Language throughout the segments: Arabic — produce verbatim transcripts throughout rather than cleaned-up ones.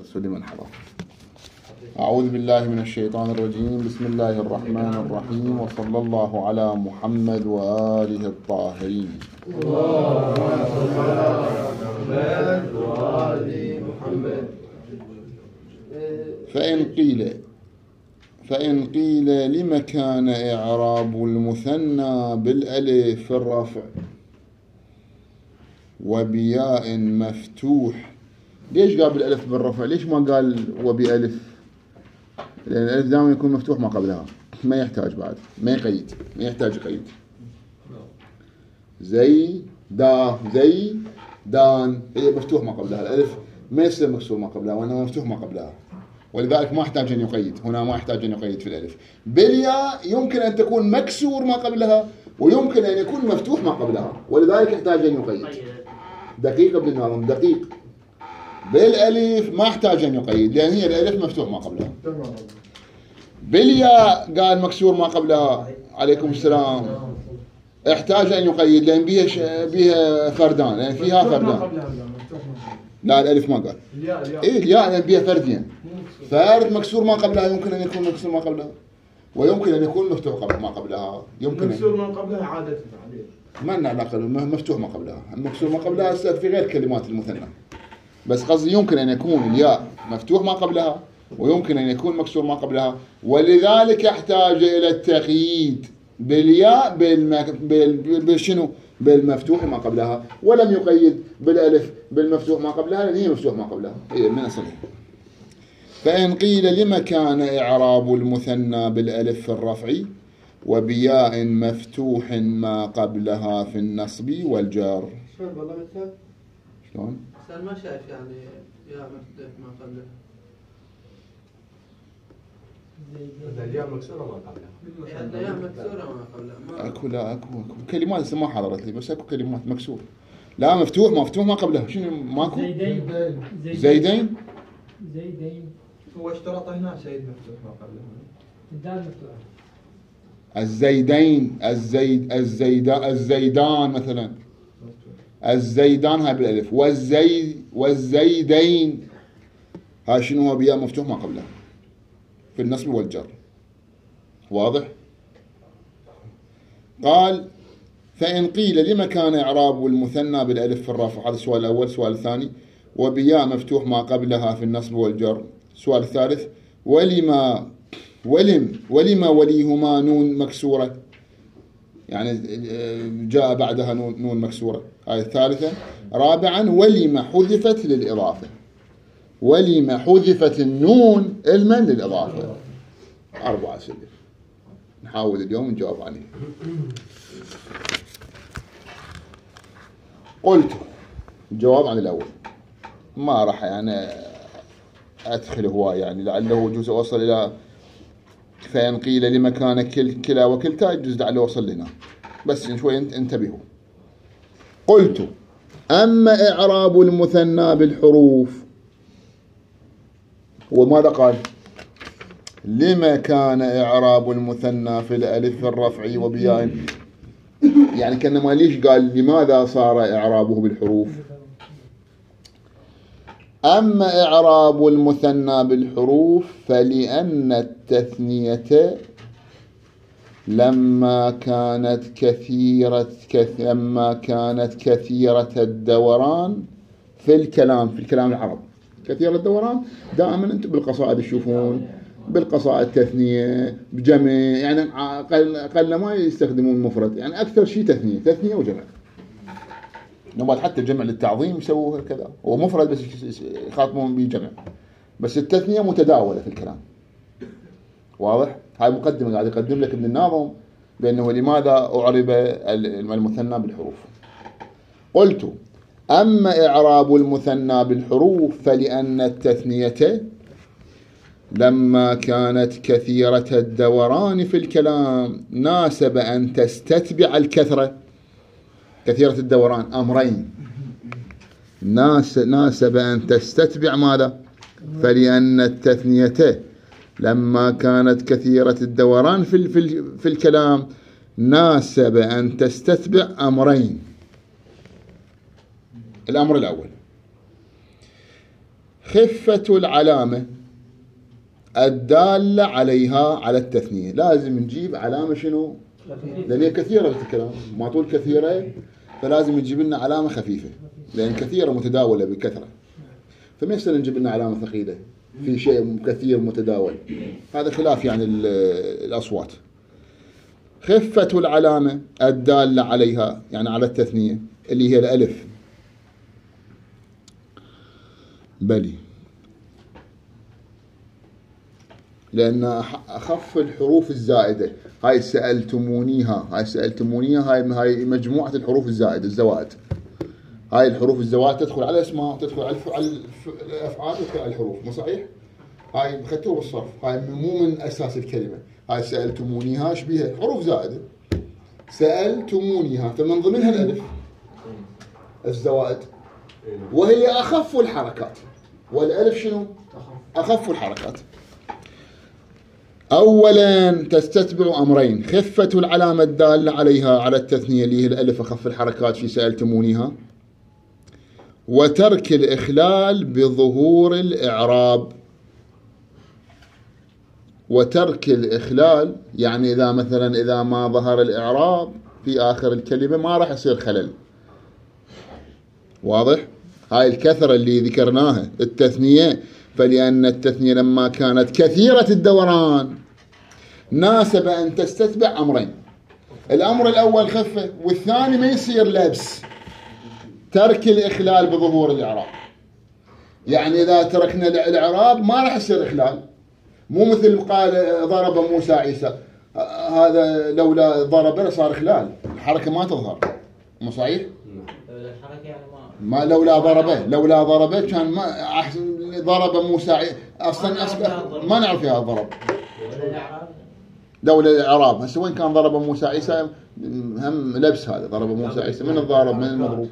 يدرس لمن حضر. أعوذ بالله من الشيطان الرجيم. بسم الله الرحمن الرحيم، وصلى الله على محمد وآله الطاهرين. اللهم صل على محمد وآل محمد. فإن قيل فإن قيل لم كان إعراب المثنى بالألف في الرفع وبياء مفتوح؟ ليش قال بالألف بالرفع؟ ليش ما قال وبألف؟ لأن الألف دائما يكون مفتوح ما قبلها، ما يحتاج بعد، ما يقيد، ما يحتاج يقيد. زي دا زي دان هي مفتوح ما قبلها، الألف ما يصير مكسور ما قبلها، وأنه مفتوح ما قبلها، ولذلك ما يحتاج أن يقيد. هنا ما يحتاج أن يقيد في الألف. بالياء يمكن أن تكون مكسور ما قبلها، ويمكن أن يكون مفتوح ما قبلها، ولذلك يحتاج أن يقيد. دقيق ابن الناظم، دقيق. بالألف ما يحتاج أن يقيد، لأن هي الألف مفتوح ما قبلها. بالياء قال مكسور ما قبلها، عليكم السلام، احتاج أن يقيد لأن بيها ش... بيها فردان، لأن فيها فردان. لا الألف ما قال. إيه الياء لأن بيها فردين. فرد مكسور ما قبلها يمكن أن يكون مكسور ما قبلها، ويمكن أن يكون مفتوح قبل ما قبلها. يمكن مكسور ما قبلها عادة ما لنا علاقة، مفتوح ما قبلها. المكسور ما قبلها في غير كلمات المثنى، بس قصدي يمكن أن يكون الياء مفتوح ما قبلها، ويمكن أن يكون مكسور ما قبلها، ولذلك يحتاج إلى التقييد بالياء بالم... بال... بالشنو بالمفتوح ما قبلها، ولم يقيد بالألف بالمفتوح ما قبلها لأن هي مفتوح ما قبلها، هي من أصلها. فإن قيل لما كان إعراب المثنى بالألف في الرفع وبياء مفتوح ما قبلها في النصب والجر؟ شلون والله مثال؟ شلون؟ مثال ما شايف يعني يا مفتوح ما قبلها. الياء مكسورة ما قبلها. الياء مكسورة ما قبلها. اكو لا اكو اكو كلمات ما حضرت لي، بس اكو كلمات مكسور. لا مفتوح مفتوح ما قبلها، شنو ماكو؟ زيدين زيدين زيدين هو اشترط هنا سيد مفتوح ما قبلها. الدال مفتوح. الزيدين الزيد الزيدا الزيدان مثلا، الزيدان هاي بالالف، والزي والزيدين هاي شنو هو؟ بياء مفتوح ما قبلها في النصب والجر. واضح؟ قال فإن قيل لما كان إعراب المثنى بالألف في الرفع، هذا السؤال الأول. السؤال الثاني وبياء مفتوح ما قبلها في النصب والجر. السؤال الثالث ولما ولم ولما وليهما نون مكسورة، يعني جاء بعدها نون, نون مكسورة. هذه الثالثة. رابعا ولما حذفت للإضافة، ولما حذفت النون علما للإضافة. أربعة أسئلة نحاول اليوم نجاوب عليه. قلت الجواب عن الأول، ما راح يعني أدخل هواية، يعني لعله يجوز أوصل إلى فإن قيل لما كان كل كلا وكلتا، يجوز لعله أوصل لنا، بس شوي انتبهوا. قلت أما إعراب المثنى بالحروف، وماذا قال؟ لما كان إعراب المثنى في الألف في الرفع وبياء، يعني كأنما ليش قال لماذا صار إعرابه بالحروف؟ أما إعراب المثنى بالحروف فلأن التثنية لما كانت كثيرة كث... لما كانت كثيرة الدوران في الكلام، في الكلام العربي كثيرة الدوران. دائما أنتم بالقصائد تشوفون بالقصائد تثنية بجمع، يعني قل, قل ما يستخدمون مفرد، يعني أكثر شيء تثنية تثنية وجمع. نبغى حتى جمع للتعظيم يسووه كذا، هو مفرد بس يخاطبون به جمع، بس التثنية متداولة في الكلام. واضح؟ هاي مقدمة قاعد يقدم لك ابن الناظم بأنه لماذا أعرب المثنى بالحروف. قلت أما إعراب المثنى بالحروف فلأن التثنية لما كانت كثيرة الدوران في الكلام ناسب أن تستتبع الكثرة. كثيرة الدوران أمرين، ناس ناسب أن تستتبع ماذا؟ فلأن التثنية لما كانت كثيرة الدوران في في في الكلام ناسب أن تستتبع أمرين. الأمر الأول خفة العلامة الدالة عليها على التثنية. لازم نجيب علامة شنو؟ لأن هي كثيرة بالكلام، ما طول كثيرة، فلازم نجيب لنا علامة خفيفة، لأن كثيرة متداولة بكثرة، فما يصير نجيب لنا علامة ثقيلة في شيء كثير متداول. هذا خلاف يعني الأصوات. خفة العلامة الدالة عليها يعني على التثنية اللي هي الألف. بلي، لأن أخف الحروف الزائدة. هاي سألتمونيها، هاي سألتمونيها، هاي هاي مجموعة الحروف الزائدة الزوائد. هاي الحروف الزوائد تدخل على الأسماء، تدخل على الأفعال، تدخل على الحروف، مو صحيح؟ هاي خدتوها بالصرف، هاي مو من أساس الكلمة. هاي سألتمونيها ايش بيها؟ حروف زائدة. سألتمونيها، فمن ضمنها الألف الزوائد، وهي أخف الحركات. والألف شنو؟ أخف الحركات. أولا تستتبع أمرين: خفة العلامة الدالة عليها على التثنية اللي هي الألف أخف الحركات في سألتمونيها، وترك الإخلال بظهور الإعراب. وترك الإخلال يعني إذا مثلا إذا ما ظهر الإعراب في آخر الكلمة ما راح يصير خلل. واضح؟ هاي الكثرة اللي ذكرناها التثنية، فلأن التثنية لما كانت كثيرة الدوران ناسب أن تستتبع أمرين: الأمر الأول خفة، والثاني ما يصير لبس، ترك الإخلال بظهور الإعراب. يعني إذا تركنا الإعراب ما راح يصير إخلال، مو مثل قال ضرب موسى عيسى، هذا لولا ضرب صار إخلال، الحركة ما تظهر، مو صحيح؟ الحركة يعني ما ما لولا ضربه لولا ضربه كان ما أحسن. ضرب موسى عيسى أصلا أصلا ما نعرف فيها الضرب لولا الإعراب. هسه وين كان ضرب موسى عيسى؟ هم لبس، هذا ضرب موسى عيسى من الضارب من المضروب.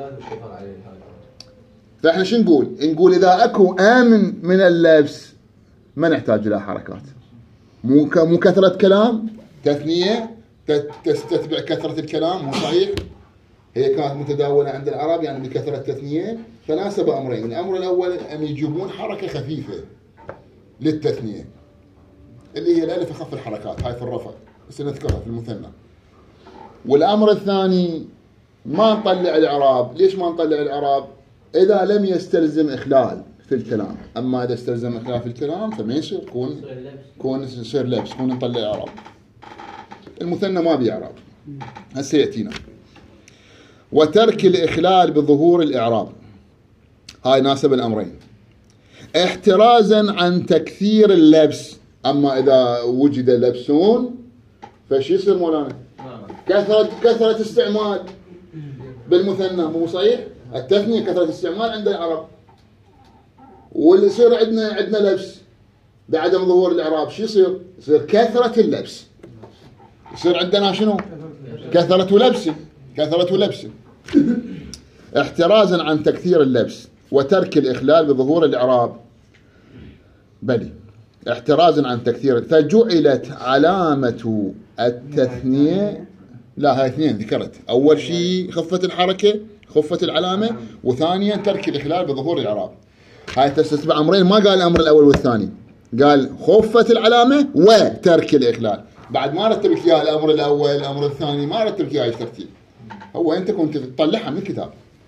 فإحنا شو نقول؟ نقول إذا أكو آمن من اللبس ما نحتاج إلى حركات، مو مو كثرة كلام، تثنية تستتبع كثرة الكلام، مو صحيح؟ هي كانت متداولة عند العرب يعني بكثرة التثنية، فناسب أمرين: الأمر الأول أن يجيبون حركة خفيفة للتثنية اللي هي الألف أخف الحركات، هاي في الرفع بس نذكرها في المثنى. والأمر الثاني ما نطلع الإعراب. ليش ما نطلع الإعراب؟ إذا لم يستلزم إخلال في الكلام. أما إذا استلزم إخلال في الكلام فما يصير، كون كون يصير لبس، كون نطلع إعراب. المثنى ما بيعراب، هسه يأتينا. وترك الإخلال بظهور الإعراب، هاي ناسب الأمرين احترازا عن تكثير اللبس. أما إذا وجد لبسون فشي يصير مولانا؟ كثرة كثرة استعمال بالمثنى، مو صحيح؟ التثنية كثرة استعمال عند العرب، واللي يصير عندنا عندنا لبس بعدم ظهور الإعراب، شو يصير؟ يصير كثرة اللبس، يصير عندنا شنو؟ كثرة لبس، كثرة لبس. احترازا عن تكثير اللبس وترك الإخلال بظهور الإعراب. بلي، احترازا عن تكثير. فجعلت علامة التثنية، لا هاي اثنين ذكرت، أول شيء خفة الحركة خفة العلامة، وثانيا ترك الإخلال بظهور الإعراب. هاي تستتبع أمرين، ما قال الأمر الأول والثاني، قال خفة العلامة وترك الإخلال. بعد ما رتبت لها الأمر الأول الأمر الثاني، ما رتبت لها ترتيب، هو أنت كنت تطلعها من الكتاب.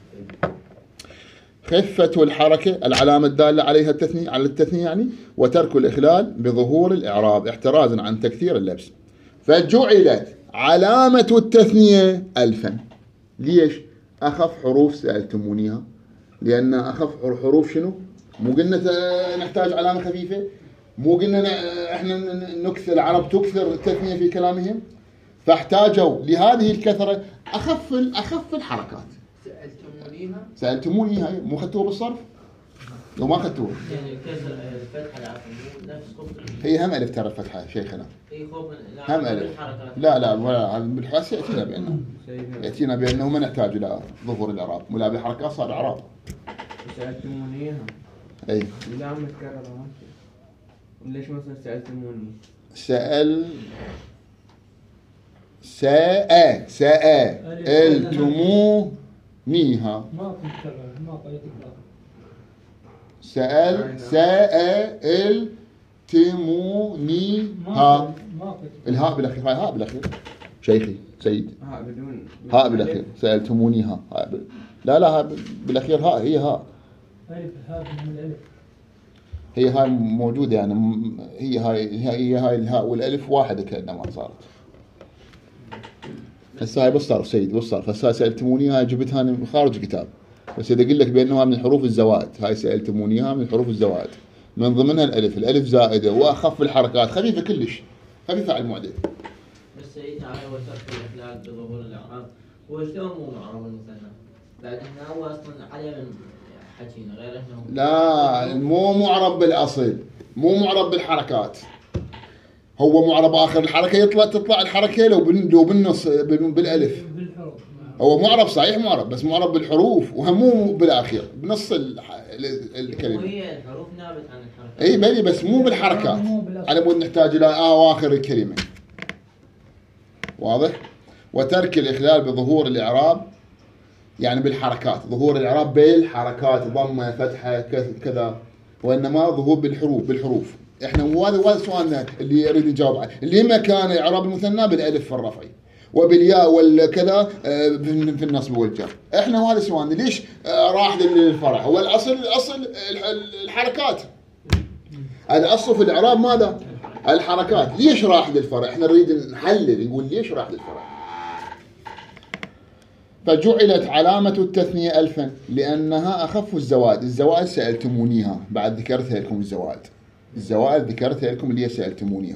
خفة الحركة العلامة الدالة عليها التثنية على التثنية يعني، وترك الإخلال بظهور الإعراب احترازا عن تكثير اللبس. فجعلت علامة التثنية ألفا. ليش؟ أخف حروف سألتمونيها، لأن أخف حروف شنو؟ مو قلنا نحتاج علامة خفيفة؟ مو قلنا احنا نكثر، العرب تكثر التثنية في كلامهم، فاحتاجوا لهذه الكثرة أخف أخف الحركات. سألتمونيها سألتمونيها مو خدتوها بالصرف؟ لو ما خدتوها يعني الكسر الفتحة العفو نفس خبز. هي هم ألف ترى الفتحة شيخنا، هي خوف هم ألف. لا لا ولا بالحاس يأتينا بأنه يأتينا بأنه ما نحتاج إلى ظهور الإعراب، ولا بالحركات صار إعراب. سألتمونيها أي لا عم تكررها. ليش مثلا سألتموني؟ سأل ساء سألتمونيها ما تتكرر، ما قيد تكرار. سأل سائل تمونيها. ما قلت الهاء بالاخير، هاي هاء بالاخير شيخي سيد، ها بدون هاء بالاخير. سألتمونيها هاء بال... لا لا هاء بالاخير، هاء هي هاء، ألف هذا من الألف. هي هاي موجودة يعني م- هي هاي هي هاي الهاء والألف واحدة كأنما صارت. هسه هاي بس صار سيد بس صار. هسه سألتمونيها جبتها من خارج الكتاب، بس إذا أقول لك بأنها من الحروف الزوائد. هاي سألتمونيها من الحروف الزوائد، من ضمنها الألف. الألف زائدة وأخف الحركات، خفيفة كلش، خفيفة على المعدل. بس سيدنا عليه وترك الإخلال بظهور الإعراب، هو شلون مو معرب المثنى؟ بعد احنا هو أصلا عليه من حكينا غير انه لا مو معرب بالأصل، مو معرب بالحركات، هو معرب آخر الحركة يطلع تطلع الحركة لو بن لو بالنص بال- بالألف. بالحروف. هو معرب صحيح معرب، بس معرب بالحروف وهم مو بالأخير بنص الح- ال- الكلمة. وهي الحروف نابت عن الحركات. اي بلي بس مو بالحركات، على مود نحتاج الى اواخر الكلمه. واضح؟ وترك الاخلال بظهور الاعراب يعني بالحركات، ظهور الاعراب بالحركات، ضمه فتحه كذا كذا، وانما ظهور بالحروف بالحروف. احنا وهذا هذا سؤالنا اللي يريد يجاوب عليه، لما كان اعراب المثنى بالالف في الرفع وبالياء والكذا آه، في في النصب والجر. احنا هذا سؤالنا، ليش آه، راح للفرع؟ هو الاصل الاصل الحركات، الاصل في الاعراب ماذا؟ الحركات. ليش راح للفرع؟ احنا نريد نحلل نقول ليش راح للفرع. فجعلت علامة التثنية ألفا لأنها أخف الزوائد. الزوائد سألتمونيها، بعد ذكرتها لكم الزوائد، الزوائد ذكرتها لكم اللي هي سألتمونيها.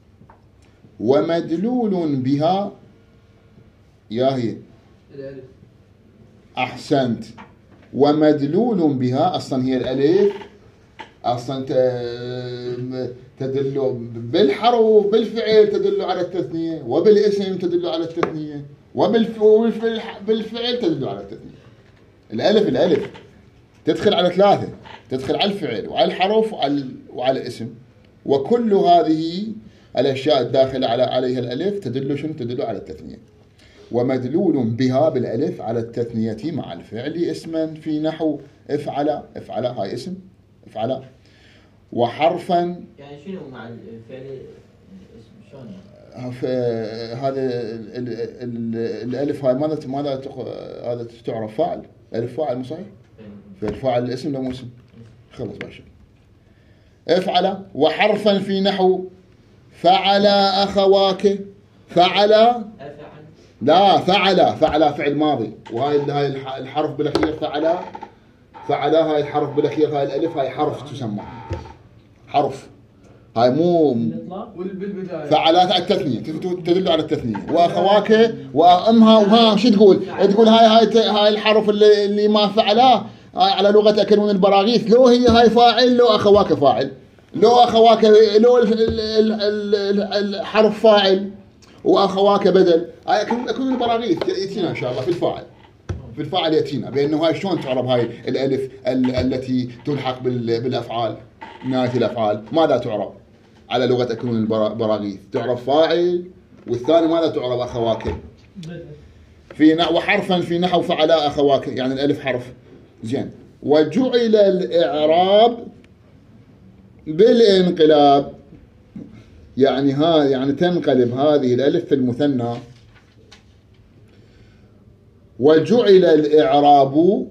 ومدلول بها يا هي الألف. أحسنت. ومدلول بها أصلا هي الألف، أصلا تدل بالحرف بالفعل تدل على التثنية، وبالاسم تدل على التثنية، وبالفعل تدل على التثنية. الألف الألف تدخل على ثلاثة، تدخل على الفعل وعلى الحرف وعلى, وعلى الاسم، وكل هذه الأشياء الداخلة على عليها الألف تدل شنو؟ تدل على التثنية. ومدلول بها بالألف على التثنية مع الفعل اسما في نحو افعل. افعل هاي اسم افعل. وحرفا يعني شنو مع الفعل اسم شلون يعني؟ هذا الألف هاي ماذا ماذا هذا تعرف فاعل، ألف فاعل مو صحيح؟ فالفاعل الاسم لا مو اسم. خلص باشا. افعل. وحرفا في نحو فعل أخواك. فعل أفعل لا فعل فعل فعل ماضي، وهاي هاي الحرف بالاخير فعل. فعل هاي الحرف بالاخير، هاي الالف هاي حرف تسمى حرف، هاي مو بالبداية فعلات على التثنية تدل على التثنية. واخواك وامها وها شو تقول؟ تقول هاي هاي هاي الحرف اللي اللي ما فعلاه هاي على لغة أكلون البراغيث، لو هي هاي فاعل لو اخواك فاعل، لو اخواك لو الحرف فاعل واخواك بدل. هاي أكلون البراغيث ياتينا ان شاء الله في الفاعل، في الفاعل ياتينا بانه هاي شلون تعرب هاي الالف التي تلحق بالافعال، نهاية الافعال ماذا تعرب على لغة أكلون البراغيث؟ تعرف فاعل، والثاني ماذا تعرب؟ أخواك. في نحو حرفا في نحو فعل أخواك، يعني الألف حرف. زين. وجعل الإعراب بالانقلاب، يعني ها يعني تنقلب هذه الألف في المثنى. وجعل الإعراب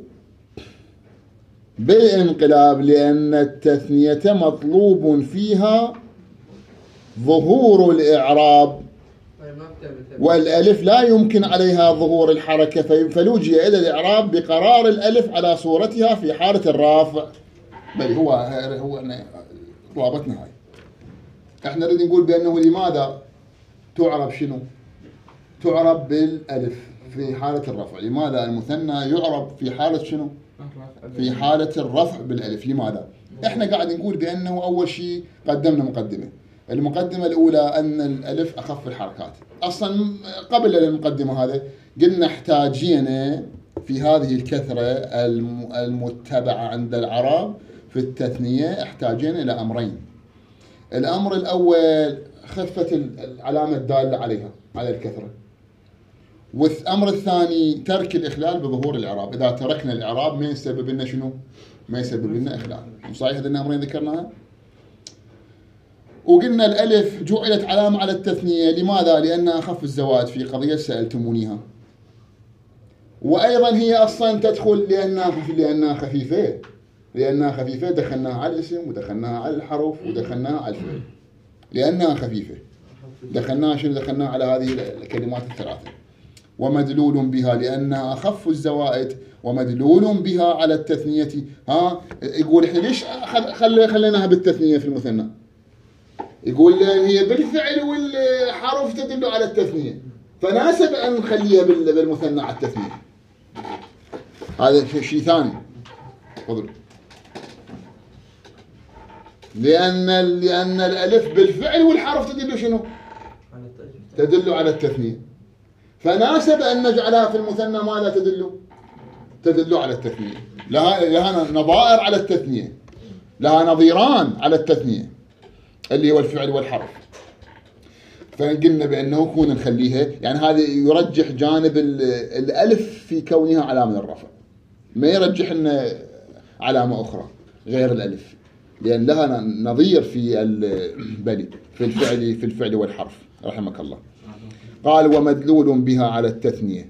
بالانقلاب لأن التثنية مطلوب فيها ظهور الإعراب، والألف لا يمكن عليها ظهور الحركة، فلوجئ إلى الإعراب بقرار الألف على صورتها في حالة الرافع. بل هو هو رابطنا هاي. احنا نريد نقول بأنه لماذا تعرب شنو؟ تعرب بالألف في حالة الرفع. لماذا المثنى يعرب في حالة شنو؟ في حالة الرفع بالألف. لماذا؟ احنا قاعد نقول بأنه أول شيء قدمنا مقدمة. المقدمة الأولى أن الألف أخف الحركات. أصلا قبل المقدمة هذا قلنا احتاجينا في هذه الكثرة المتبعة عند العرب في التثنية، احتاجينا إلى أمرين. الأمر الأول خفة العلامة الدالة عليها على الكثرة، والأمر الثاني ترك الإخلال بظهور الإعراب. إذا تركنا الإعراب ما يسبب لنا شنو؟ ما يسبب لنا إخلال. صحيح هذين الأمرين ذكرناها. وقلنا الألف جعلت علامة على التثنية، لماذا؟ لأنها أخف الزوائد في قضية سألتمونيها، وأيضا هي أصلا تدخل لأنها لأنها خفيفة لأنها خفيفة دخلناها على الاسم ودخلناها على الحرف ودخلناها على الفعل، لأنها خفيفة دخلناها شنو دخلناها على هذه الكلمات الثلاثة. ومدلول بها لأنها أخف الزوائد، ومدلول بها على التثنية. ها يقول إحنا ليش خل خليناها بالتثنية في المثنى؟ يقول هي بالفعل والحرف تدل على التثنية، فناسب أن نخليها بالمثنى على التثنية. هذا شيء ثاني. تفضل. لأن لأن الألف بالفعل والحرف تدل شنو؟ تدل على التثنية، فناسب أن نجعلها في المثنى ما لا تدل تدل على التثنية. لها لها نظائر على التثنية، لها نظيران على التثنية اللي هو الفعل والحرف. فقلنا بأنه كون نخليها، يعني هذا يرجح جانب الألف في كونها علامة للرفع، ما يرجح لنا علامة أخرى غير الألف، لأن لها نظير في البلي في الفعل في الفعل والحرف. رحمك الله. قال ومدلول بها على التثنية،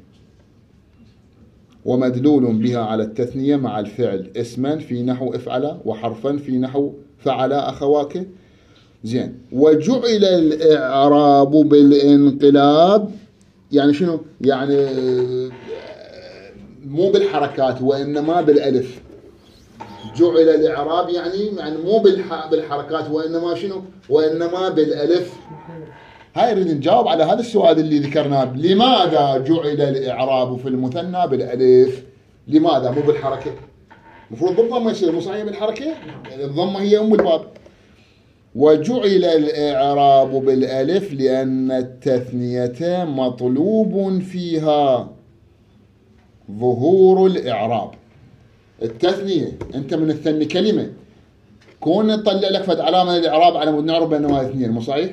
ومدلول بها على التثنية مع الفعل اسما في نحو افعل، وحرفا في نحو فعل أخواك. زين. وجعل الإعراب بالانقلاب، يعني شنو؟ يعني مو بالحركات وإنما بالألف. جعل الإعراب يعني يعني مو بالحركات وإنما شنو؟ وإنما بالألف. هاي نريد نجاوب على هذا السؤال اللي ذكرناه، لماذا جعل الإعراب في المثنى بالألف؟ لماذا مو بالحركة؟ المفروض بالضمة يصير، مو صحيح بالحركة؟ الضمة هي أم الباب. وجعل الإعراب بالألف لأن التثنية مطلوب فيها ظهور الإعراب. التثنية أنت من الثني كلمة، كون نطلع لك فد علامة للإعراب على مود نعرف بأنه هذا اثنين، مو صحيح؟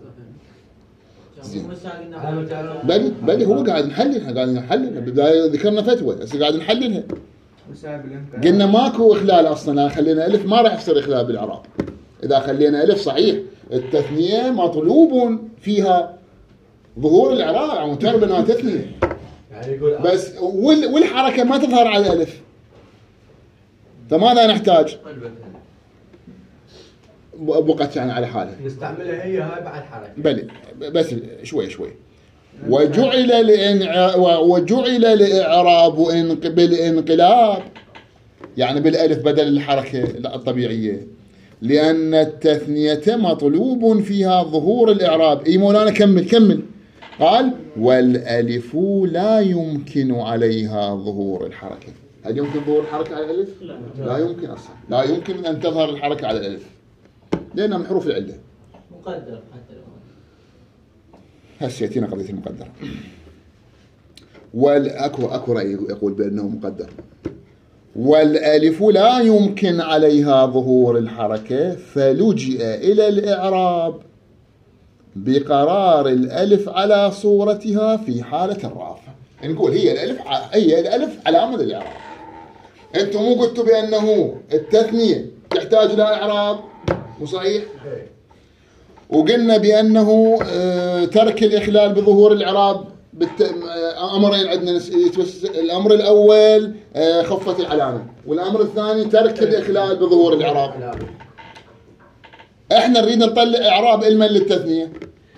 بل بل هو قاعد نحللها قاعد نحللها بالبداية ذكرنا فتوى هسه قاعد نحللها. قلنا ماكو إخلال أصلا، خلينا ألف ما راح يصير إخلال بالإعراب. إذا خلينا ألف صحيح التثنية مطلوب فيها ظهور الإعراب على مود نعرف بأنها تثنية، بس والحركة ما تظهر على الألف، فماذا نحتاج؟ بقت يعني على حالها نستعملها هي هاي بعد حركة. بل بس شوي شوي. وجعل الإنع... وجعل الإعراب بالانقلاب، يعني بالألف بدل الحركة الطبيعية، لأن التثنية مطلوب فيها ظهور الإعراب. إي مولانا كمل كمل. قال والألف لا يمكن عليها ظهور الحركة. هل يمكن ظهور الحركة على الألف؟ لا, لا يمكن أصلا، لا يمكن أن تظهر الحركة على الألف لأنها من حروف العلة. مقدر حتى لو هسه يأتينا قضية المقدر. والأكو أكو رأي يقول بأنه مقدر. والألف لا يمكن عليها ظهور الحركة فلجئ إلى الإعراب بقرار الألف على صورتها في حالة الرافع. نقول هي الألف هي الألف علامة للإعراب. أنتم مو قلتوا بأنه التثنية تحتاج إلى إعراب، مو صحيح؟ وقلنا بأنه ترك الإخلال بظهور الإعراب بالت... أمرين عندنا. الأمر الأول خفة العلامة، والأمر الثاني ترك الإخلال بظهور الإعراب. إحنا نريد نطلع إعراب علما للتثنية،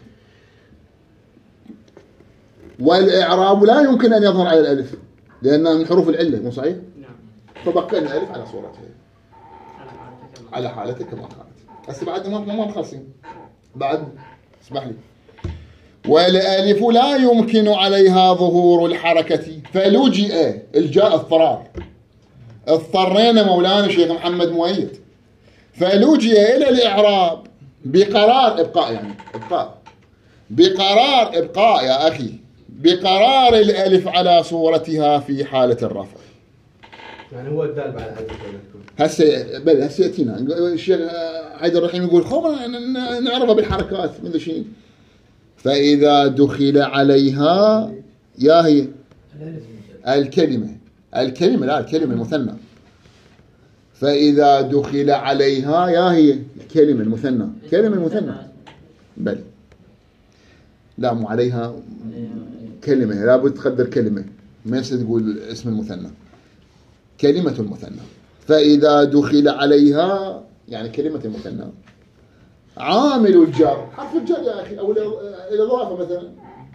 والإعراب لا يمكن أن يظهر على الألف لأنها من حروف العلة، مو صحيح؟ نعم. فبقى الألف على صورتها على حالتها كما كانت. هسه بعد ما ما مخلصين بعد، اسمح لي. والألف لا يمكن عليها ظهور الحركة فلجئ الجاء اضطرار، اضطرينا مولانا شيخ محمد مؤيد، فلجئ إلى الإعراب بقرار إبقاء، يعني إبقاء بقرار إبقاء يا أخي، بقرار الألف على صورتها في حالة الرفع. يعني هو الدال بعد عدد هسه بل هسه يأتينا الشيخ حيدر الرحيم يقول خوفا نعرفها بالحركات من شيء. فإذا دخل عليها يا هي الكلمة الكلمة لا الكلمة المثنى، فإذا دخل عليها يا هي كلمة المثنى كلمة المثنى بل لا مو عليها كلمة لابد تقدر كلمة ما يصير تقول اسم المثنى كلمة المثنى فإذا دخل عليها يعني كلمة المثنى عامل الجر حرف الجر يا أخي أو الإضافة مثلا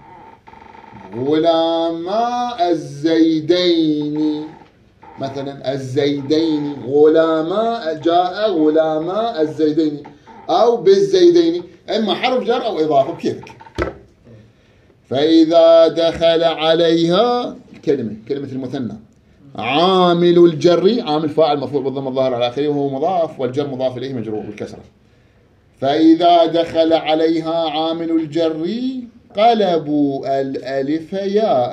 غلاما الزيدين مثلا الزيدين غلاما جاء غلاما الزيدين أو بالزيدين إما حرف جر أو إضافة بكيفك فإذا دخل عليها كلمة كلمة المثنى عامل الجر عامل فاعل مفعول بالضم الظاهر على آخره وهو مضاف والجر مضاف إليه مجرور بالكسرة فإذا دخل عليها عامل الجر قلبوا الألف ياء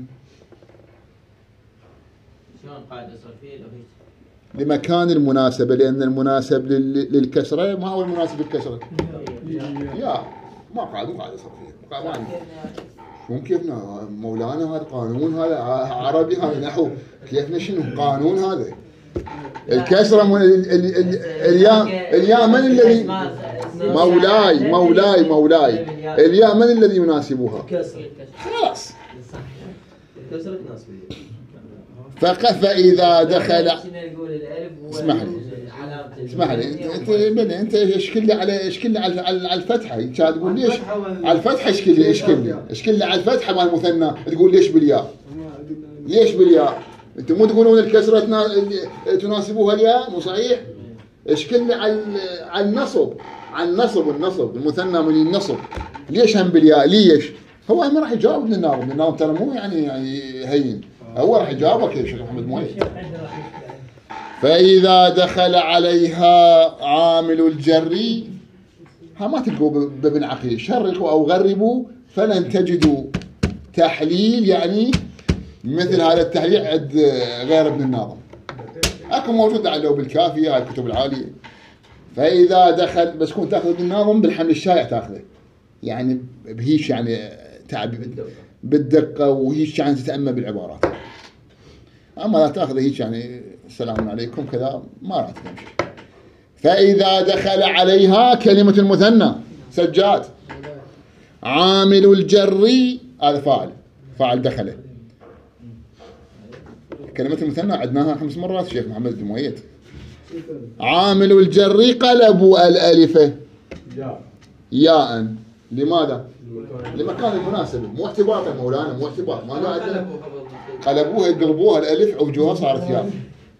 شلون قاعدة صرفية لو هيك؟ لمكان المناسبة لأن المناسب لل- للكسرة ما هو المناسب للكسرة يا ما قاعد مو قاعدة صرفية ما ما عندي. مو كيفنا مولانا هذا قانون هذا ع- عربي هذا نحو كيفنا شنو قانون هذا الكسرة من ال- ال- ال- الياء الياء من الذي مولاي مولاي مولاي الياء من الذي يناسبها كسر خلاص كسر تناسبية فق- فإذا دخل شنو يقول الألف هو اسمح لي. علامة اسمح لي انت انت بني انت اشكل لي على اشكل لي على على على الفتحه كان تقول ليش على الفتحه اشكل لي اشكل لي اشكل لي على الفتحه مال المثنى تقول ليش بالياء ليش بالياء انتم مو تقولون الكسره تنا- تناسبوها الياء مو صحيح اشكل لي على على النصب على النصب النصب المثنى من النصب ليش هم بالياء ليش هو ما راح يجاوب للناظم الناظم ترى مو يعني يعني هين هو راح يجاوبك يا شيخ محمد مويه فإذا دخل عليها عامل الجر ها ما تلقوا بابن عقيل شرقوا أو غربوا فلن تجدوا تحليل يعني مثل هذا التحليل عند غير ابن الناظم أكو موجود لو بالكافية هاي الكتب العالية فإذا دخل بس كون تأخذ ابن الناظم بالحمل الشائع تأخذه يعني بهيش يعني تعب بالدقة وهيش يعني تتأمل بالعبارات أما لا تأخذ هيك يعني السلام عليكم كذا ما راح تمشي فإذا دخل عليها كلمة المثنى سجاد عامل الجر هذا فاعل فاعل دخله كلمة المثنى عدناها خمس مرات الشيخ محمد بن مويد عامل الجر قلبوا الألف ياء لماذا؟ لمكان المناسب مو اعتباطا مولانا مو اعتباط ما قاعد قلبوها يقلبوها الالف عوجوها صارت ياء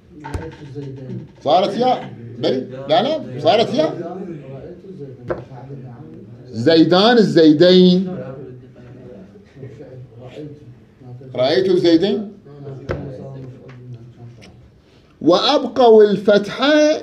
صارت ياء بلي لا لا صارت ياء زيدان الزيدين رأيت الزيدين وأبقوا الفتحة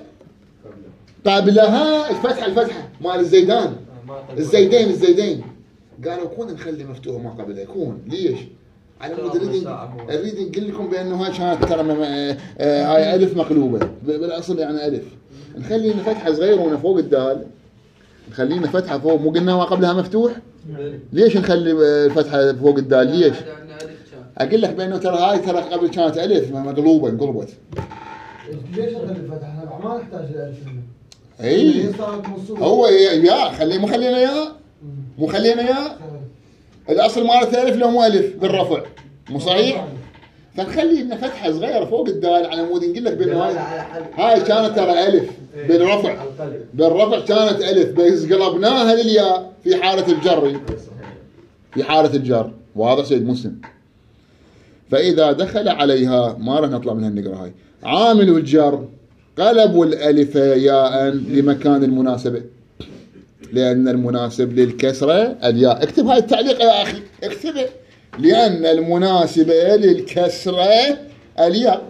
قبلها الفتحة الفتحة مال الزيدان الزيدين الزيدين قالوا كون نخلي مفتوح ما قبلها يكون ليش؟ على مود اريد اريد نقول لكم بانه هاي كانت ترى هاي الف مقلوبه بالاصل يعني الف نخلي لنا فتحه صغيره هنا فوق الدال نخلي لنا فتحه فوق مو قلنا ما قبلها مفتوح ليش نخلي الفتحه فوق الدال ليش؟ اقول لك بانه ترى هاي ترى قبل كانت الف مقلوبه انقلبت ليش نخلي الفتحه ما نحتاج الالف اي هو يا خليه مو خلينا يا مو خلينا يا الاصل مالته الف لو مو الف بالرفع مو صحيح فنخلي لنا فتحه صغيره فوق الدال على مود نقول لك بانه هاي هاي كانت ترى الف بالرفع بالرفع كانت الف بس قلبناها للياء في حاله الجر في حاله الجر واضح سيد مسلم فاذا دخل عليها ما راح نطلع من هالنقره هاي عامل الجر قلبوا الالف ياء لمكان المناسبه لأن المناسب للكسرة الياء اكتب هاي التعليق يا أخي اكتبه لأن المناسبة للكسرة الياء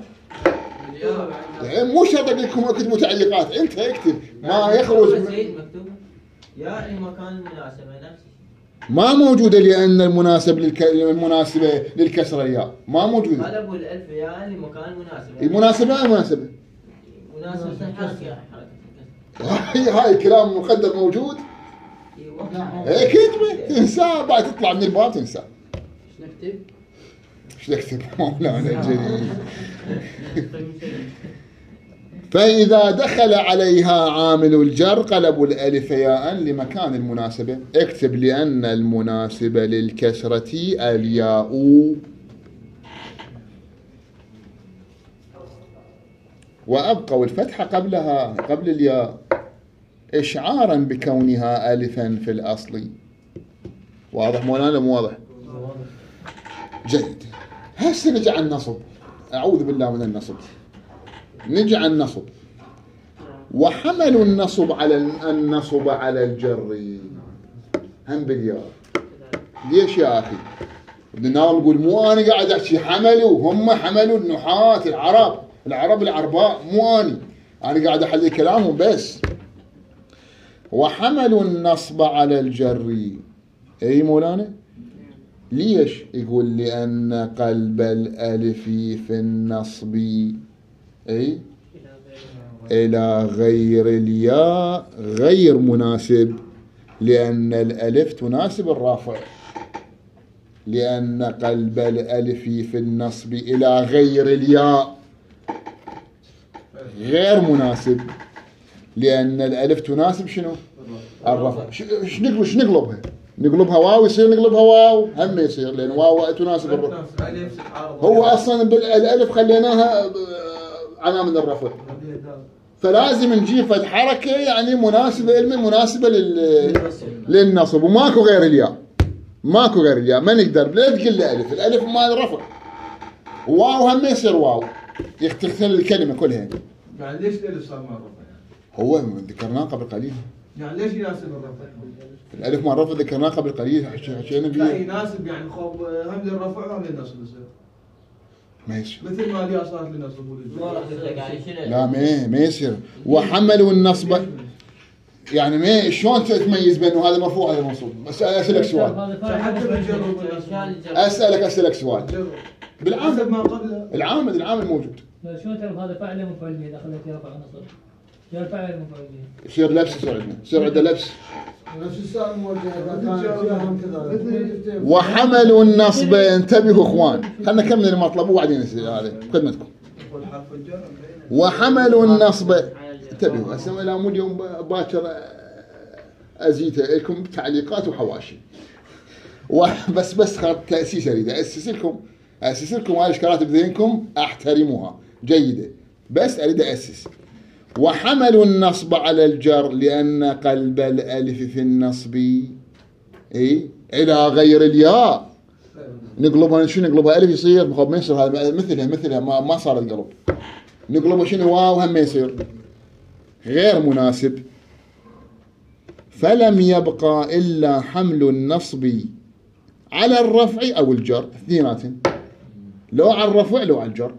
مو شرط أقول لكم اكتبوا تعليقات أنت اكتب ما يخرج مكتوب يا المكان المناسبة نفسه ما موجودة لأن المناسب للك... المناسبة للكسرة الياء ما موجودة قلبوا الألف يا لمكان مناسب المناسبة المناسبة مناسبة حركة هاي هاي كلام مقدر موجود ايه كتبه تنساه بعد تطلع من الباب تنساه ايش نكتب؟ ايش نكتب مولانا الجليل فإذا دخل عليها عامل الجر قلبوا الألف ياء لمكان المناسبة. اكتب لأن المناسبة للكسرة الياء، وأبقوا الفتحة قبلها قبل الياء إشعارا بكونها ألفا في الأصل. واضح مولانا مو واضح؟ جيد. هسه نجي على النصب. أعوذ بالله من النصب. نجي على النصب. وحملوا النصب على النصب على الجر هم بالياء. ليش يا أخي؟ ابن الناظم يقول مو أنا قاعد أحكي، حملوا هم حملوا النحاة العرب العرب العرباء، مو أنا أنا قاعد أحلي كلامهم بس. وحملوا النصب على الجر. أي مولانا؟ ليش؟ يقول لأن قلب الألف في النصب أي إلى غير الياء غير مناسب، لأن الألف تناسب الرافع. لأن قلب الألف في النصب إلى غير الياء غير مناسب، لأن الألف تناسب شنو؟ الرفع. ايش نقلب ايش نقلبها؟ نقلبها واو يصير نقلبها واو هم يصير، لأن واو تناسب الرفع. هو أصلا بالألف خليناها علامة الرفع، فلازم نجيب فد حركة يعني مناسبة مناسبة لل للنصب، وماكو غير الياء. ماكو غير الياء، ما نقدر لا تقل لي ألف، الألف مال الرفع. واو هم يصير واو، يختلف الكلمة كلها. يعني ليش الألف صار مال الرفع؟ هو ذكرناه قبل قليل. يعني ليش يناسب الرفع؟ الألف مال الرفع ذكرناه قبل قليل، حكينا لا فيه. يناسب يعني خوف هم للرفع وهم للنصب يصير. ما يصير. مثل ما الياء صارت للنصب لا ما ما يصير. وحملوا النصب يعني ما شلون تتميز بأنه هذا مرفوع هذا منصوب؟ بس أسألك سؤال. أسألك أسألك سؤال. بالعامل ما قبله. العامل العامل موجود. شلون تعرف هذا فاعل مفعول به اذا خليت يرفع النصب؟ جاء فاعل مفعول به. يصير لبس يصير عندنا، يصير عنده لبس. نفس السؤال موجه اذا كان فيها هم كذا. وحملوا النصب. انتبهوا اخوان، خلنا نكمل المطلب وبعدين هذا خدمتكم. وحملوا النصب. انتبهوا هسه لا مو اليوم باكر ازيد لكم تعليقات وحواشي. وبس بس خط تاسيس اريد اسس لكم اسس لكم هاي الاشكالات بذهنكم احترموها جيده، بس اريد اسس. وحملوا النصب على الجر لأن قلب الألف في النصب إيه إلى غير الياء. نقلبها شنو نقلبها ألف يصير مخاب ما يصير هذا مثلها مثلها ما ما صار القلب. نقلبها شنو واو هم ما يصير غير مناسب. فلم يبقى إلا حمل النصب على الرفع أو الجر اثنيناتهم، لو على الرفع لو على الجر،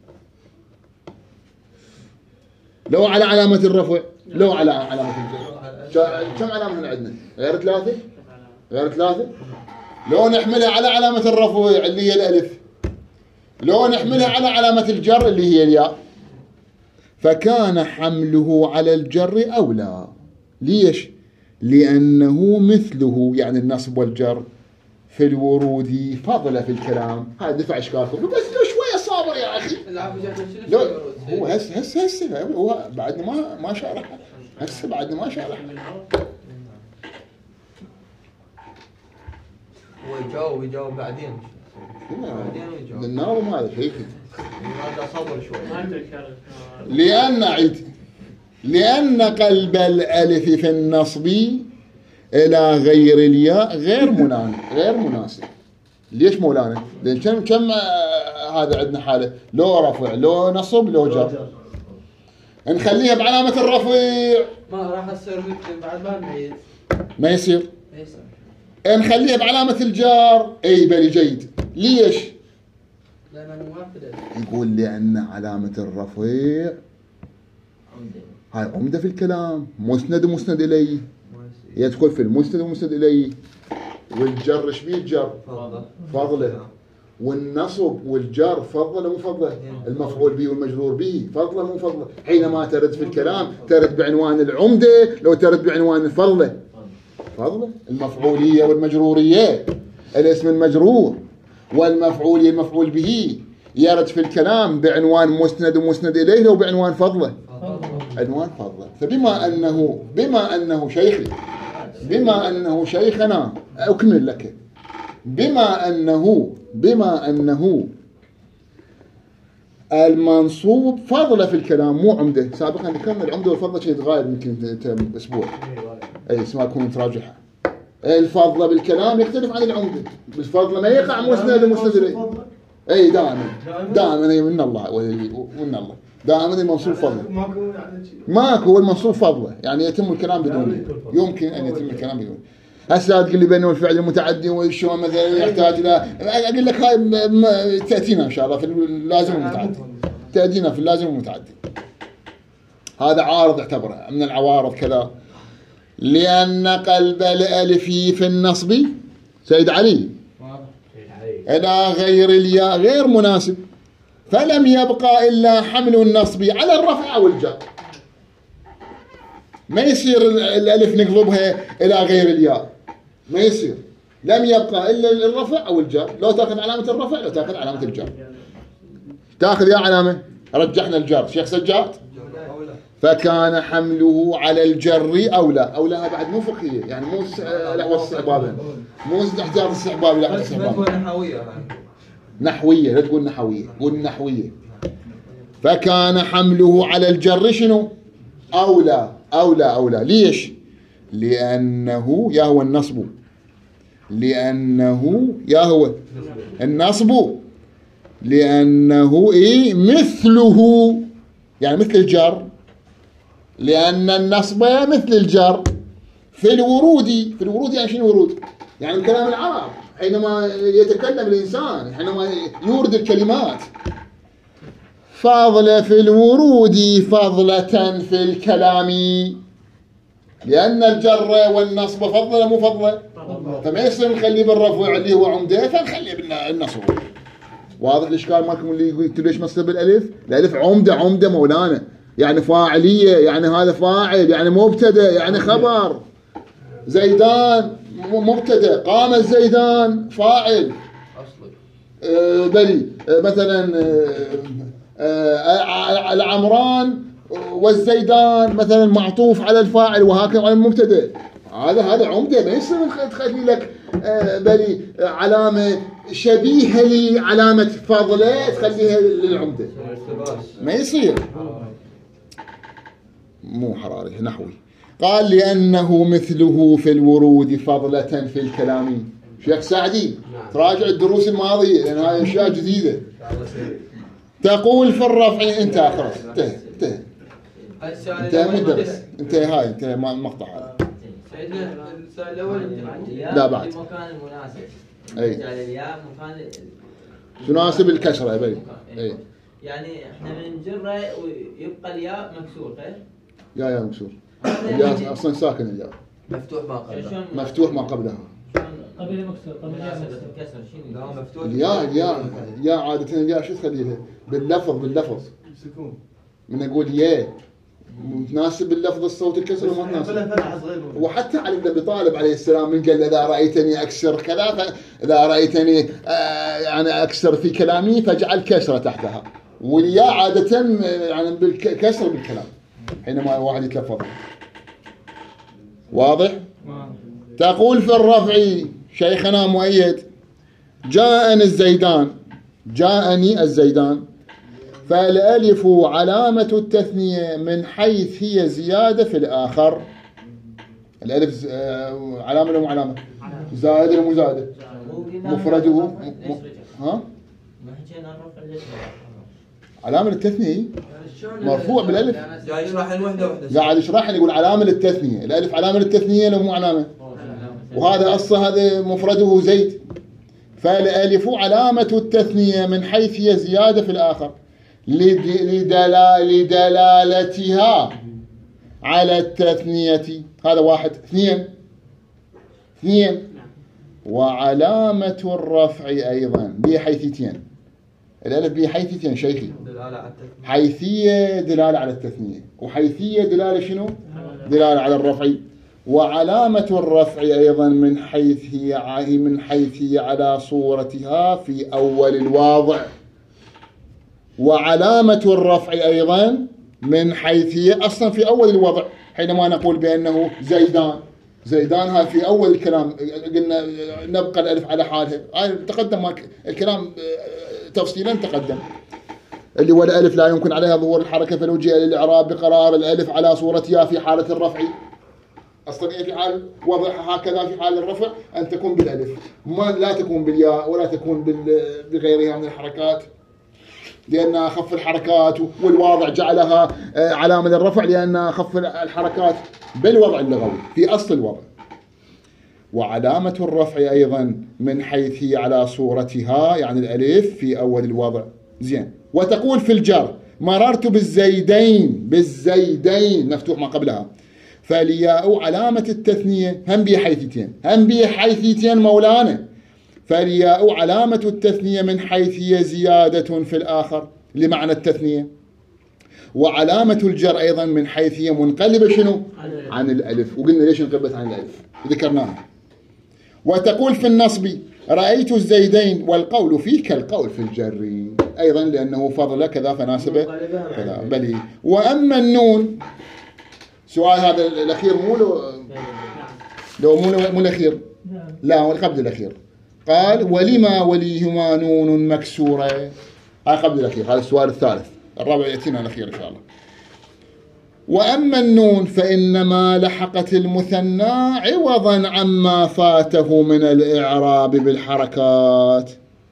لو على علامة الرفع لو على علامة الجر. كم علامة عندنا؟ غير ثلاثة؟ غير ثلاثة؟ لو نحملها على علامة الرفع اللي هي الألف، لو نحملها على علامة الجر اللي هي الياء، فكان حمله على الجر أولى. ليش؟ لأنه مثله يعني النصب والجر في الورود فضل في الكلام. هذا دفع إشكالكم بس لو شوية صابر يا أخي. لو هو هس هس هس هو بعدنا ما ما شرح هسه بعدنا ما شرح. هو يجاوب يجاوب بعدين. بعدين يجاوب. الناظم هذا شيء هذا صبر شوي. لأن عيد لأن قلب الألف في النصب إلى غير الياء غير مناسب غير مناسب. ليش مولانا؟ لأن كم كم هذا عندنا حالة لو رفع لو نصب لو جر. نخليها بعلامة الرفع ما راح تصير مثل بعد ما نميز. ما يصير. ما يصير. نخليها بعلامة الجار اي بلي جيد. ليش؟ لأنه موافق. يقول لأن علامة الرفع هاي عمدة في الكلام، مسند ومسند إليه، يدخل في المسند ومسند إليه. والجر ايش بيه الجر؟ فضله. والنصب والجر فضله مو فضله. المفعول به والمجرور به فضله مو فضله. حينما ترد في الكلام ترد بعنوان العمدة، لو ترد بعنوان الفضله فضله. المفعولية والمجرورية الاسم المجرور والمفعولية المفعول به يرد في الكلام بعنوان مسند ومسند إليه لو بعنوان فضله. عنوان فضله. فبما أنه بما أنه شيخي بما أنه شيخنا أكمل لك. بما أنه بما أنه المنصوب فضله في الكلام مو عمده. سابقا ذكرنا العمده والفضله شيء غايب يمكن اسبوع، اي اسمها تكون تراجعها. الفضله بالكلام يختلف عن العمده. بالفضله ما يقع مسند لمسند اليه. اي دائما دائما من الله ومن الله دائما المنصوب فضله. ماكو يعني شيء. ماكو هو المنصوب فضله، يعني يتم الكلام بدونه. يمكن ان يتم الكلام بدونه. هسه تقول لي بانه الفعل المتعدي وشلون مثلا يحتاج الى، اقول لك هاي تاتينا ان شاء الله في اللازم والمتعدي. تاتينا في اللازم والمتعدي. هذا عارض اعتبره من العوارض كذا. لان قلب الالف في النصب سيد علي الى غير الياء غير مناسب، فلم يبقى الا حمل النصب على الرفع او الجر. ما يصير الالف نقلبها الى غير الياء، ما يصير. لم يبقى الا الرفع او الجر. لو تاخذ علامه الرفع لو تاخذ علامه الجر. تاخذ يا علامه. رجحنا الجر شيخ سجاد. فكان حمله على الجر اولى. اولى بعد مو فقهيه، يعني مو لحوه استحبابا، مو احتياط استحبابي لا استحبابي. نحويه نحويه، لا تقول نحويه، قول نحويه. فكان حمله على الجر شنو؟ اولى اولى اولى. ليش؟ لانه يا هو النصب، لانه يا هو النصب لانه ايه مثله، يعني مثل الجر. لأن النصب مثل الجر في الورود. في الورود يعني شنو ورود؟ يعني الكلام العرب حينما يتكلم الإنسان، حينما يورد الكلمات. فضل في الورود فضلة في الكلام. لأن الجر والنصب فضل مو فضل، فما يصير نخليه بالرفع اللي هو عمده فنخليه بالنصب. واضح الإشكال مالكم اللي يقول ليش مصدر بالألف؟ الألف عمده عمده مولانا، يعني فاعلية، يعني هذا فاعل، يعني مبتدا، يعني خبر. زيدان مبتدا، قام الزيدان فاعل آه بلي. آه مثلا آه آه العمران والزيدان مثلا معطوف على الفاعل وهكذا على المبتدا. هذا هذا عمده. ما يصير تخلي لك آه بلي علامه شبيهه لعلامه فضله تخليها للعمده، ما يصير. مو حراري نحوي. قال لأنه مثله في الورود فضلة في الكلام. شيخ سعدي تراجع الدروس الماضية لأن هاي أشياء جديدة. تقول في الرفع انتهى خلاص انتهى انتهى انتهى مو الدرس انتهى هاي انتهى المقطع هذا. سيدنا السؤال الأول لا بعد. المكان المناسب. أي. يعني الياء مكان تناسب الكسرة يا أي. يعني احنا بنجره ويبقى الياء مكسور خير؟ يا يا مكسور. الياء اصلا ساكن الياء. مفتوح ما قبله. مفتوح ما قبلها. قبل مكسور قبل الكسر شنو؟ لا مفتوح. الياء الياء الياء عادة الياء شو تخليها؟ باللفظ باللفظ. سكون. من اقول يا تناسب باللفظ الصوت الكسر وما تناسب. وحتى علي بن ابي طالب عليه السلام من قال اذا رايتني اكسر كذا، اذا رايتني آه يعني اكسر في كلامي فاجعل كسره تحتها. والياء عادة يعني بالكسر بالكلام حينما واحد يتلفظ. واضح؟ تقول في الرفع شيخنا مؤيد جاءني الزيدان، جاءني الزيدان، فالألف علامة التثنية من حيث هي زيادة في الآخر. الألف علامة ولا مو علامة؟ زائدة ولا مو زائدة؟ مفرده م... ها؟ ما حكينا الرفع ليش؟ علامة التثنية مرفوع بالألف. جاي يشرح الوحدة وحدة. قاعد يشرح يقول علامة للتثنية. الألف علامة للتثنية لو مو علامة. وهذا أصلا هذا مفرده زيد. فالألف علامة التثنية من حيث هي زيادة في الآخر لدلال لدلالتها على التثنية. هذا واحد. اثنين اثنين وعلامة الرفع أيضا بحيثيتين. الألف بحيثيتين شيخي. حيثية دلالة على التثنية، وحيثية دلالة شنو؟ دلالة على الرفع. وعلامة الرفع أيضا من حيث هي من حيث هي على صورتها في أول الواضع. وعلامة الرفع أيضا من حيث هي أصلا في أول الوضع، حينما نقول بأنه زيدان، زيدان هاي في أول الكلام قلنا نبقى الألف على حالها، هاي تقدم الكلام تفصيلا تقدم، اللي هو الألف لا يمكن عليها ظهور الحركة فلو جاء للإعراب بقرار الألف على صورتها في حالة الرفع، أصلا في حال وضعها هكذا في حال الرفع أن تكون بالألف، ما لا تكون بالياء ولا تكون بغيرها من الحركات، لأنها خف الحركات، والواضع جعلها علامة للرفع لأنها خف الحركات بالوضع اللغوي في أصل الوضع. وعلامة الرفع أيضا من حيث هي على صورتها، يعني الألف في أول الوضع. زين. وتقول في الجر مررت بالزيدين، بالزيدين مفتوح ما قبلها، فالياء علامة التثنية، هم بيه حيثيتين، هم بيه حيثيتين مولانا، فالياء علامة التثنية من حيث هي زيادة في الآخر لمعنى التثنية، وعلامة الجر أيضا من حيث هي منقلبة شنو؟ عن الألف، وقلنا ليش انقلبت عن الألف ذكرناها. وتقول في النصب رأيت الزيدين، والقول فيه كالقول في الجر أيضا لأنه فضل كذا فناسبه كذا بلي. وأما النون، سؤال هذا الأخير مو لو لو مو مو الأخير، لا هو قبل الأخير. قال ولما وليهما نون مكسورة، هذا قبل الأخير، هذا السؤال الثالث، الرابع يأتينا الأخير إن شاء الله. وأما النون فإنما لحقت المثنى عوضا عما فاته من الإعراب بالحركات.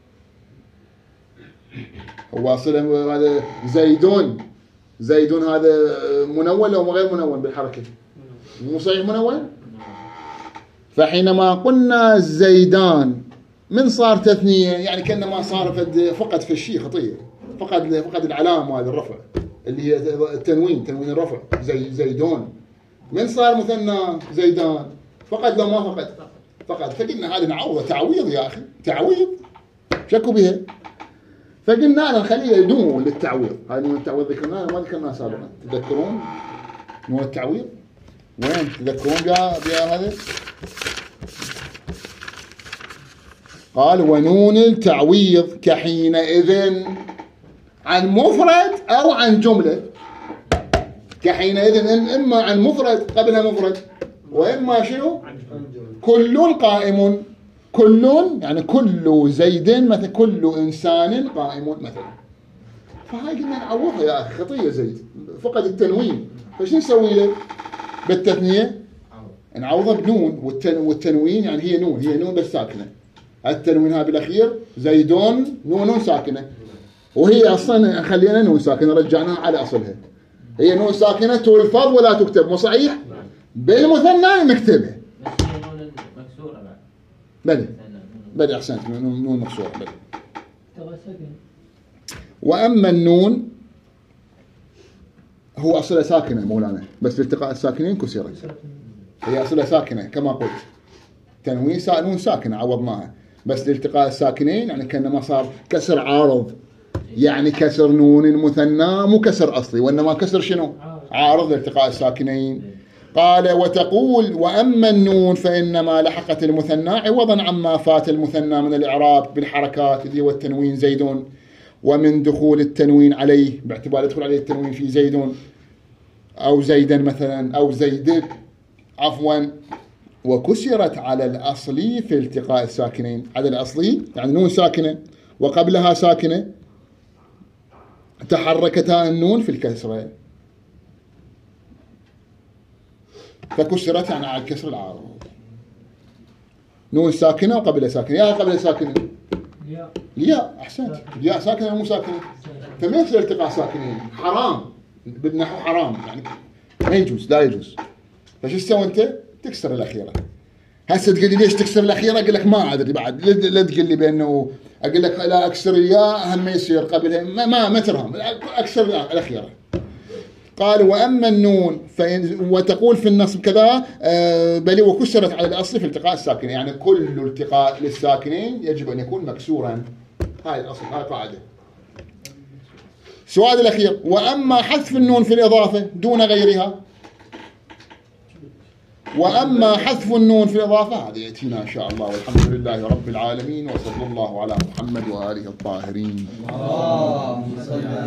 هو أصلا هذا زيدون، زيدون هذا منون أو غير منون بالحركة؟ مو صحيح منون؟ فحينما قلنا زيدان من صار تثنية، يعني كأنما صار فقد في الشيء خطية، فقد فقد العلامة هذا الرفع اللي هي التنوين، تنوين الرفع، زي زيدون. من صار مثنى زيدان، فقد لو ما فقد فقد، فقلنا هذا نعوضه تعويض يا أخي، تعويض شكوا بها، فقلنا أنا نخليه نون للتعويض. هاي نون التعويض ذكرناها ما ذكرناها سابقا، تذكرون نون التعويض؟ وين تذكرون بها بها هذا؟ قال ونون التعويض كحينئذ عن مفرد أو عن جملة. كحينئذ إما عن مفرد قبلها مفرد، وإما شنو؟ كل قائم، كل يعني كل زيد مثلا، كل إنسان قائم مثلا. فهاي قلنا نعوضها يا أخي، خطية زيد فقد التنوين، فشو نسوي له بالتثنية؟ نعوضها بنون، والتنوين يعني هي نون، هي نون بس ساكنة. التنوين هذا بالأخير زيدون نون ساكنة، وهي أصلا خلينا نون ساكنة رجعناها على أصلها، هي نون ساكنة تلفظ ولا تكتب، مو صحيح؟ بالمثنى نكتبها. بس هي نون مكسورة بعد. بلي بلي أحسنت، نون مكسورة بلي. ترى ساكن. وأما النون هو أصلها ساكنة مولانا، بس التقاء الساكنين كسرت، هي أصلها ساكنة كما قلت، تنوين سا... نون ساكنة عوضناها، بس الالتقاء الساكنين يعني كأنما صار كسر عارض، يعني كسر نون مثنى مو كسر أصلي، وإنما كسر شنو؟ عارض لالتقاء الساكنين. قال وتقول وأما النون فإنما لحقت المثنى عوضا عما فات المثنى من الإعراب بالحركات، اللي هو التنوين زيدون، ومن دخول التنوين عليه باعتبار يدخل عليه التنوين في زيدون أو زيدا مثلا أو زيد عفوا، وكسرت على الأصلي في التقاء الساكنين. على الأصلي يعني نون ساكنة وقبلها ساكنة، تحركتا النون في الكسرة، فكسرت يعني على الكسر العارض. نون ساكنة وقبلها ساكنة، يا قبلها ساكنة يا يا أحسنت، يا ساكنة أو مو ساكنة، فما يصير التقاء ساكنين، حرام بالنحو، حرام يعني ما يجوز، لا يجوز. فشو تسوي أنت؟ تكسر الأخيرة. هسه تقول لي ليش تكسر الأخيرة؟ أقول لك ما أدري بعد، لا تقول لي بأنه أقول لك لا أكسر الياء هم يصير قبلها، ما ما, ما ترهم، أكسر الأخيرة. قال وأما النون فإن وتقول في النصب كذا آه بل وكسرت على الأصل في التقاء الساكنين، يعني كل التقاء للساكنين يجب أن يكون مكسورا، هاي الأصل، هاي قاعدة. السؤال الأخير وأما حذف النون في الإضافة دون غيرها، وأما حذف النون في الإضافة هذه يأتينا إن شاء الله، والحمد لله رب العالمين، وصلى الله على محمد وآله الطاهرين.